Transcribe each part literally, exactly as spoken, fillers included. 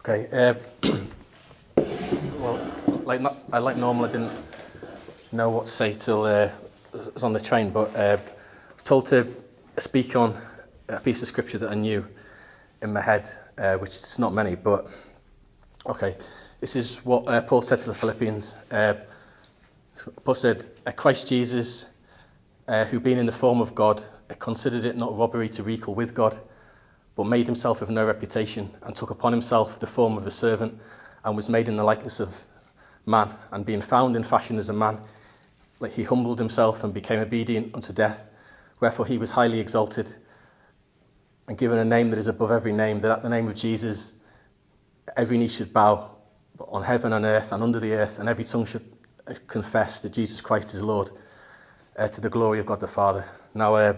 Okay. Uh, well, like not, I like normal. I didn't know what to say till uh, I was on the train, but uh, I was told to speak on a piece of scripture that I knew in my head, uh, which is not many, but okay. This is what uh, Paul said to the Philippians. Uh, Paul said, "Christ Jesus, uh, who being in the form of God, considered it not robbery to be equal with God, but made himself of no reputation, and took upon himself the form of a servant, and was made in the likeness of man. And being found in fashion as a man, like he humbled himself and became obedient unto death. Wherefore he was highly exalted, and given a name that is above every name, that at the name of Jesus every knee should bow, on heaven and earth and under the earth, and every tongue should confess that Jesus Christ is Lord, uh, to the glory of God the Father." Now, uh,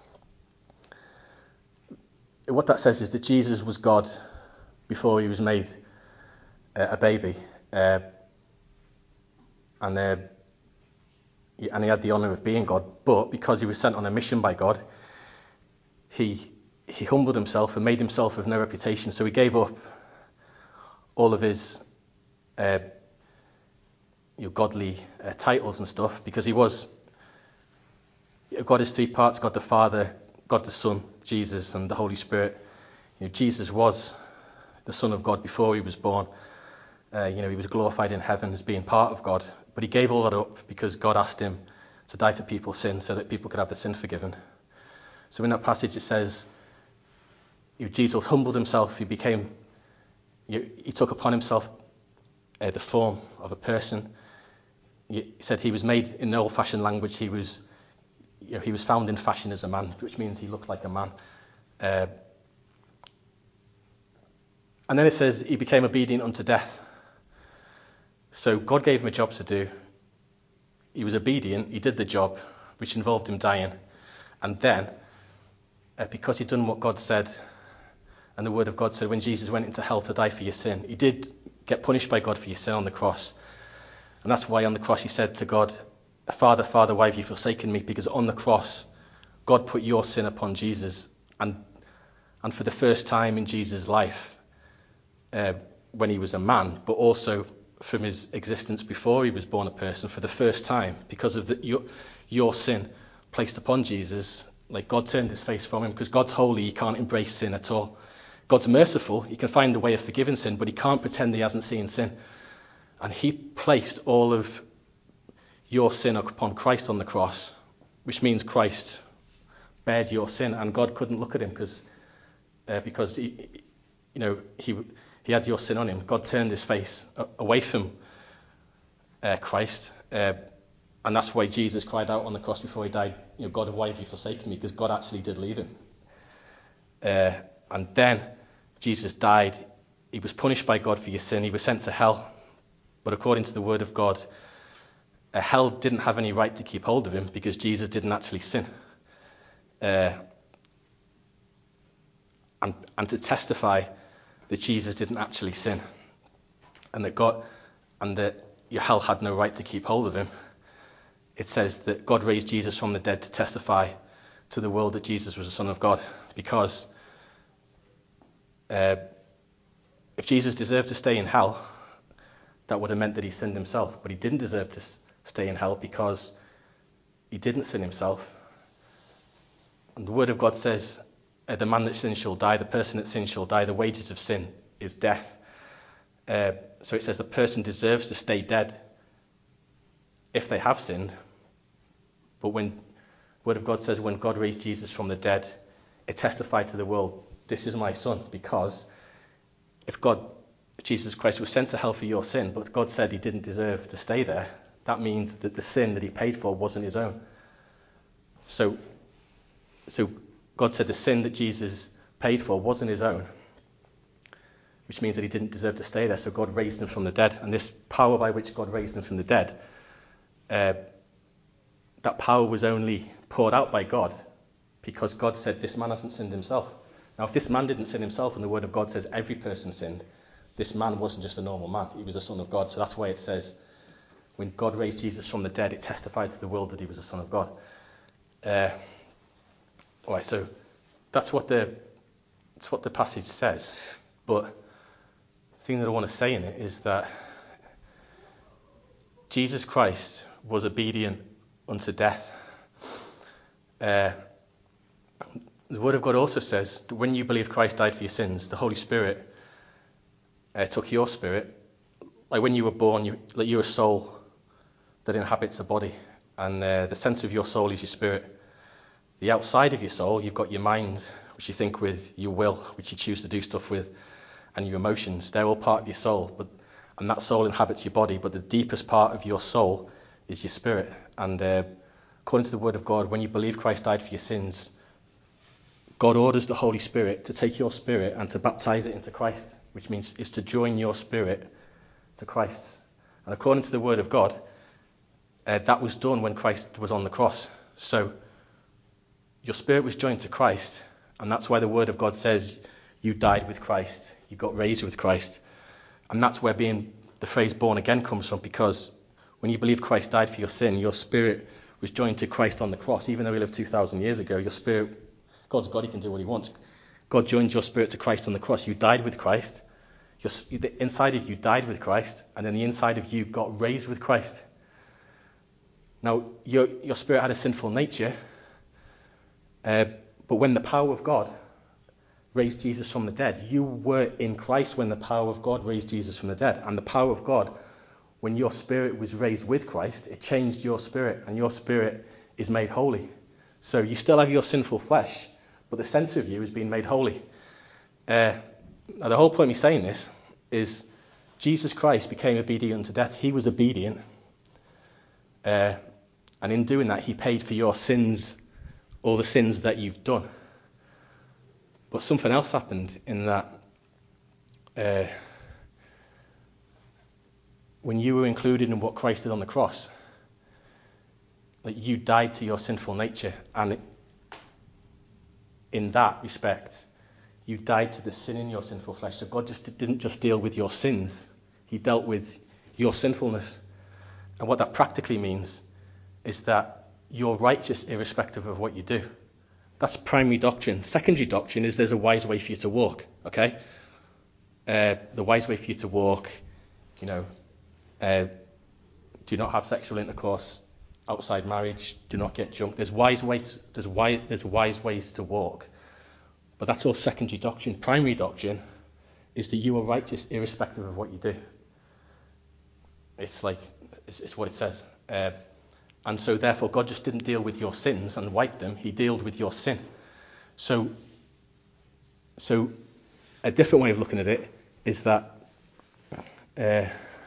what that says is that Jesus was God before he was made uh, a baby, uh, and uh, and he had the honour of being God. But because he was sent on a mission by God, he he humbled himself and made himself of no reputation. So he gave up all of his uh, you know, godly uh, titles and stuff, because he was God is three parts: God the Father, God the Son, Jesus, and the Holy Spirit. You know, Jesus was the Son of God before he was born. Uh, you know, he was glorified in heaven as being part of God, but he gave all that up because God asked him to die for people's sin so that people could have their sin forgiven. So in that passage it says, you know, Jesus humbled himself. He became, you know, he took upon himself uh, the form of a person. He said he was made in the old-fashioned language. He was, you know, he was found in fashion as a man, which means he looked like a man. Uh, and then it says he became obedient unto death. So God gave him a job to do. He was obedient. He did the job, which involved him dying. And then, uh, because he'd done what God said, and the word of God said, when Jesus went into hell to die for your sin, he did get punished by God for your sin on the cross. And that's why on the cross he said to God, "Father, Father, why have you forsaken me?" Because on the cross, God put your sin upon Jesus. And and for the first time in Jesus' life, uh, when he was a man, but also from his existence before he was born a person, for the first time, because of the, your, your sin placed upon Jesus, like God turned his face from him, because God's holy, he can't embrace sin at all. God's merciful, he can find a way of forgiving sin, but he can't pretend he hasn't seen sin. And he placed all of your sin upon Christ on the cross, which means Christ bared your sin, and God couldn't look at him because uh, because he, you know, he he had your sin on him. God turned his face away from uh, Christ, uh, and that's why Jesus cried out on the cross before he died, you know, "God, why have you forsaken me?" Because God actually did leave him. Uh, and then Jesus died. He was punished by God for your sin. He was sent to hell. But according to the word of God, uh, hell didn't have any right to keep hold of him because Jesus didn't actually sin. Uh, and, and to testify that Jesus didn't actually sin, and that God and that your hell had no right to keep hold of him, it says that God raised Jesus from the dead to testify to the world that Jesus was the Son of God. Because uh, if Jesus deserved to stay in hell, that would have meant that he sinned himself. But he didn't deserve to stay in hell because he didn't sin himself. And the word of God says, uh, the man that sins shall die, the person that sins shall die, the wages of sin is death. Uh, so it says the person deserves to stay dead if they have sinned. But when the word of God says when God raised Jesus from the dead, it testified to the world, "This is my son," because if God, Jesus Christ, was sent to hell for your sin, but God said he didn't deserve to stay there, that means that the sin that he paid for wasn't his own. So, so God said the sin that Jesus paid for wasn't his own, which means that he didn't deserve to stay there. So God raised him from the dead, and this power by which God raised him from the dead, uh, that power was only poured out by God because God said this man hasn't sinned himself. Now, if this man didn't sin himself, and the word of God says every person sinned, this man wasn't just a normal man, he was a son of God. So that's why it says when God raised Jesus from the dead, it testified to the world that he was a son of God. Uh, all right, so that's what the that's what the passage says. But thing that I want to say in it is that Jesus Christ was obedient unto death. Uh, the Word of God also says that when you believe Christ died for your sins, the Holy Spirit uh, took your spirit. Like when you were born, you, like you're a soul that inhabits a body, and uh, the centre of your soul is your spirit. The outside of your soul, you've got your mind, which you think with, your will, which you choose to do stuff with, and your emotions. They're all part of your soul, but and that soul inhabits your body, but the deepest part of your soul is your spirit. And uh, according to the Word of God, when you believe Christ died for your sins, God orders the Holy Spirit to take your spirit and to baptize it into Christ, which means is to join your spirit to Christ. And according to the Word of God, uh, that was done when Christ was on the cross. So your spirit was joined to Christ, and that's why the Word of God says you died with Christ, you got raised with Christ. And that's where being the phrase born again comes from, because when you believe Christ died for your sin, your spirit was joined to Christ on the cross. Even though he lived two thousand years ago, your spirit, God's God, he can do what he wants. God joined your spirit to Christ on the cross. You died with Christ. Your, the inside of you died with Christ, and then the inside of you got raised with Christ. Now, your, your spirit had a sinful nature, uh, but when the power of God raised Jesus from the dead, you were in Christ when the power of God raised Jesus from the dead. And the power of God, when your spirit was raised with Christ, it changed your spirit, and your spirit is made holy. So you still have your sinful flesh, but the centre of you is being made holy. Uh, now the whole point of me saying this is Jesus Christ became obedient unto death. He was obedient, uh, and in doing that, he paid for your sins, all the sins that you've done. But something else happened in that uh, when you were included in what Christ did on the cross, that you died to your sinful nature, and in that respect, you died to the sin in your sinful flesh. So God just didn't just deal with your sins, he dealt with your sinfulness. And what that practically means is that you're righteous irrespective of what you do. That's primary doctrine. Secondary doctrine is there's a wise way for you to walk, okay? Uh, the wise way for you to walk, you know, uh, do not have sexual intercourse outside marriage, do not get drunk. There's wise ways, there's wise, there's wise ways to walk. But that's all secondary doctrine. Primary doctrine is that you are righteous irrespective of what you do. It's like, it's, it's what it says. Uh, And so therefore God just didn't deal with your sins and wipe them, he dealt with your sin. So, so a different way of looking at it is that uh,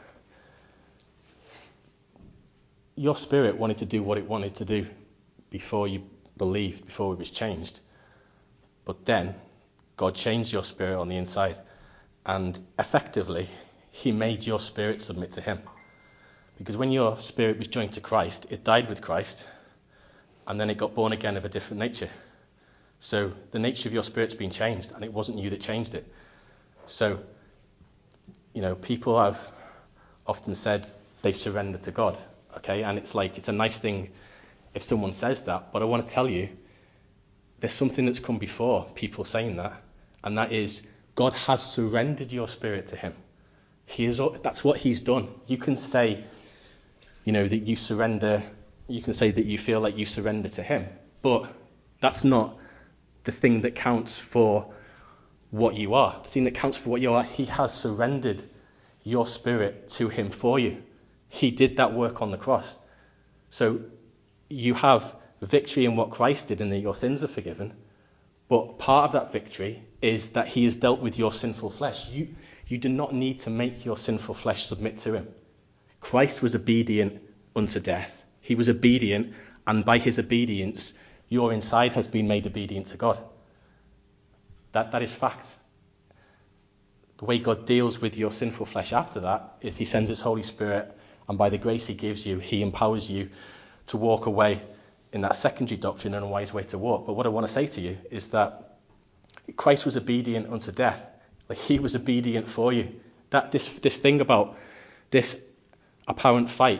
your spirit wanted to do what it wanted to do before you believed, before it was changed. But then God changed your spirit on the inside, and effectively he made your spirit submit to him. Because when your spirit was joined to Christ, it died with Christ, and then it got born again of a different nature. So the nature of your spirit's been changed, and it wasn't you that changed it. So, you know, people have often said they've surrendered to God, okay? And it's like, it's a nice thing if someone says that, but I want to tell you, there's something that's come before people saying that, and that is God has surrendered your spirit to him. He is, that's what he's done. You can say, you know, that you surrender, you can say that you feel like you surrender to him, but that's not the thing that counts for what you are. The thing that counts for what you are, he has surrendered your spirit to him for you. He did that work on the cross. So you have victory in what Christ did, and that your sins are forgiven, but part of that victory is that he has dealt with your sinful flesh. You, you do not need to make your sinful flesh submit to him. Christ was obedient unto death. He was obedient, and by his obedience, your inside has been made obedient to God. That, that is fact. The way God deals with your sinful flesh after that is he sends his Holy Spirit, and by the grace he gives you, he empowers you to walk away in that secondary doctrine and a wise way to walk. But what I want to say to you is that Christ was obedient unto death. Like, he was obedient for you. That this this thing about this apparent fight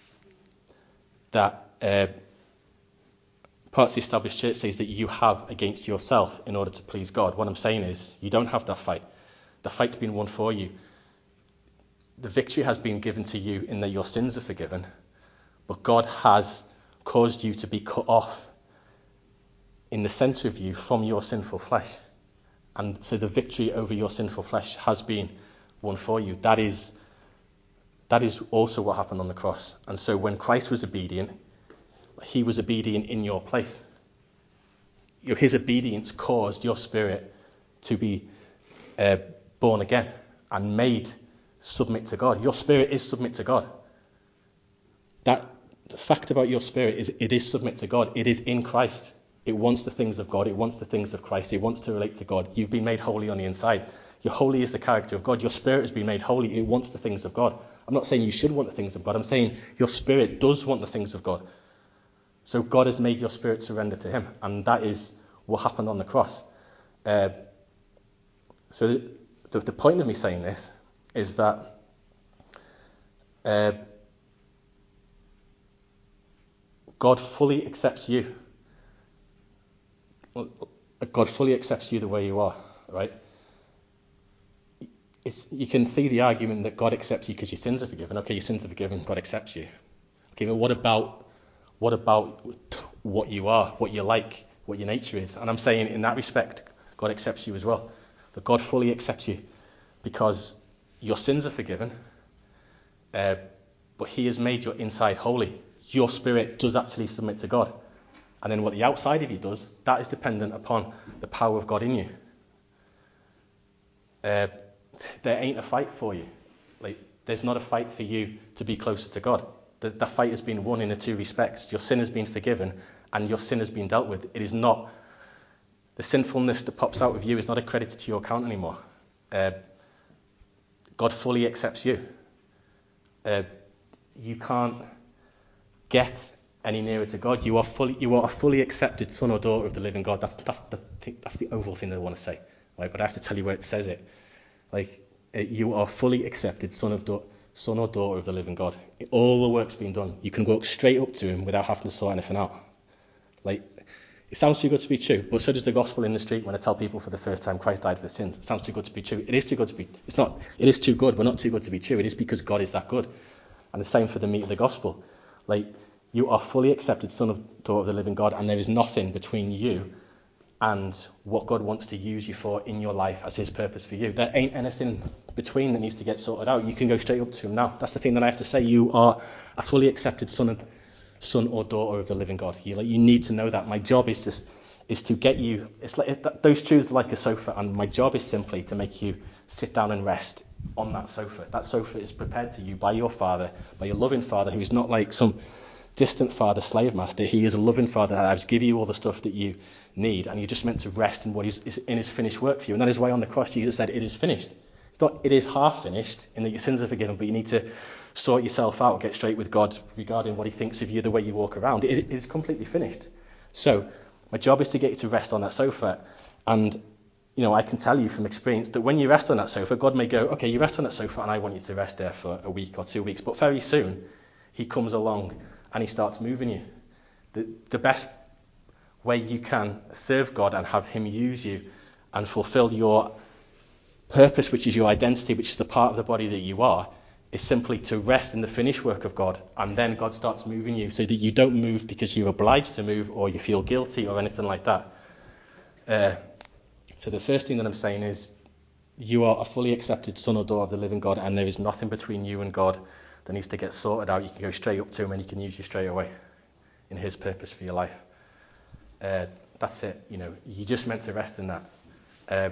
that uh, parts of the established church says that you have against yourself in order to please God. What I'm saying is, you don't have that fight. The fight's been won for you. the victory has been given to you in that your sins are forgiven, but God has caused you to be cut off in the center of you from your sinful flesh. And so the victory over your sinful flesh has been won for you. That is, that is also what happened on the cross. And so when Christ was obedient, he was obedient in your place. His obedience caused your spirit to be uh, born again and made submit to God. Your spirit is submit to God. That the fact about your spirit is it is submit to God. It is in Christ. It wants the things of God. It wants the things of Christ. It wants to relate to God. You've been made holy on the inside. Your holy is the character of God. Your spirit has been made holy. It wants the things of God. I'm not saying you should want the things of God. I'm saying your spirit does want the things of God. So God has made your spirit surrender to him. And that is what happened on the cross. Uh, so the, the, the point of me saying this is that uh, God fully accepts you. God fully accepts you the way you are, right? It's, you can see the argument that God accepts you because your sins are forgiven. Okay, your sins are forgiven, God accepts you. Okay, but what about what about what you are, what you're like, what your nature is? And I'm saying in that respect, God accepts you as well. That God fully accepts you because your sins are forgiven, uh, but he has made your inside holy. Your spirit does actually submit to God. And then what the outside of you does, that is dependent upon the power of God in you. Uh, there ain't a fight for you. Like, there's not a fight for you to be closer to God. The, the fight has been won in the two respects. Your sin has been forgiven and your sin has been dealt with. It is not, the sinfulness that pops out of you is not accredited to your account anymore. Uh, God fully accepts you. Uh, you can't get any nearer to God. You are fully, you are a fully accepted son or daughter of the living God. That's that's the that's the overall thing that I want to say, right? But I have to tell you where it says it. Like, uh, you are fully accepted son of da- son or daughter of the living God. All the work's been done. You can walk straight up to him without having to sort anything out. Like, it sounds too good to be true, but so does the gospel in the street when I tell people for the first time Christ died for their sins. It sounds too good to be true. It is too good to be. It's not. It is too good, but not too good to be true. It is because God is that good. And the same for the meat of the gospel. Like, you are fully accepted son of daughter of the living God, and there is nothing between you and what God wants to use you for in your life as his purpose for you. There ain't anything between that needs to get sorted out. You can go straight up to him now. That's the thing that I have to say. You are a fully accepted son of, son or daughter of the living God. You, like, you need to know that. My job is just is to get you. It's like it, those truths are like a sofa, and my job is simply to make you sit down and rest on that sofa. That sofa is prepared to you by your Father, by your loving Father, who is not like some distant father, slave master. He is a loving Father that has given you all the stuff that you need, and you're just meant to rest in what is, is in his finished work for you. And that is why on the cross Jesus said, "It is finished." It's not, it is half finished in that your sins are forgiven, but you need to sort yourself out, get straight with God regarding what he thinks of you, the way you walk around. It, it is completely finished. So my job is to get you to rest on that sofa. And you know, I can tell you from experience that when you rest on that sofa, God may go, okay, you rest on that sofa and I want you to rest there for a week or two weeks. But very soon he comes along and he starts moving you. The, the best way you can serve God and have him use you and fulfill your purpose, which is your identity, which is the part of the body that you are, is simply to rest in the finished work of God. And then God starts moving you so that you don't move because you're obliged to move or you feel guilty or anything like that. Uh, so the first thing that I'm saying is you are a fully accepted son or daughter of the living God, and there is nothing between you and God that needs to get sorted out. You can go straight up to him and he can use you straight away in his purpose for your life. Uh, that's it. You know, you're just meant to rest in that. Uh,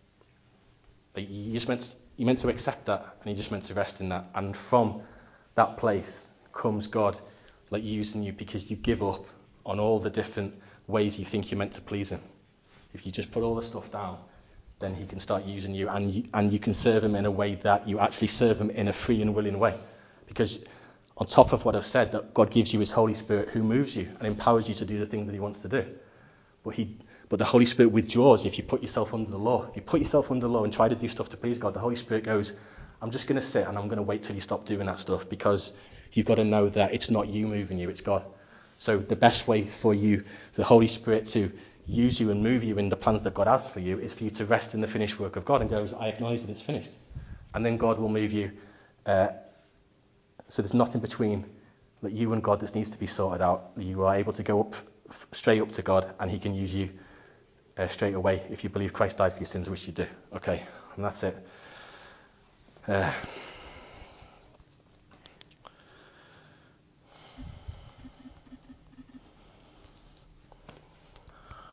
you just meant to, you're meant to accept that, and you're just meant to rest in that. And from that place comes God, like, using you because you give up on all the different ways you think you're meant to please him. If you just put all the stuff down, then he can start using you, and you, and you can serve him in a way that you actually serve him in a free and willing way. Because on top of what I've said, that God gives you his Holy Spirit who moves you and empowers you to do the thing that he wants to do. But he, but the Holy Spirit withdraws if you put yourself under the law. If you put yourself under the law and try to do stuff to please God, the Holy Spirit goes, I'm just going to sit and I'm going to wait till you stop doing that stuff, because you've got to know that it's not you moving you, it's God. So the best way for you, the Holy Spirit, to use you and move you in the plans that God has for you is for you to rest in the finished work of God and goes, I acknowledge that it's finished. And then God will move you Uh, so there's nothing between like you and God that needs to be sorted out. You are able to go up straight up to God, and he can use you uh, straight away if you believe Christ died for your sins, which you do. Okay, and that's it. Uh,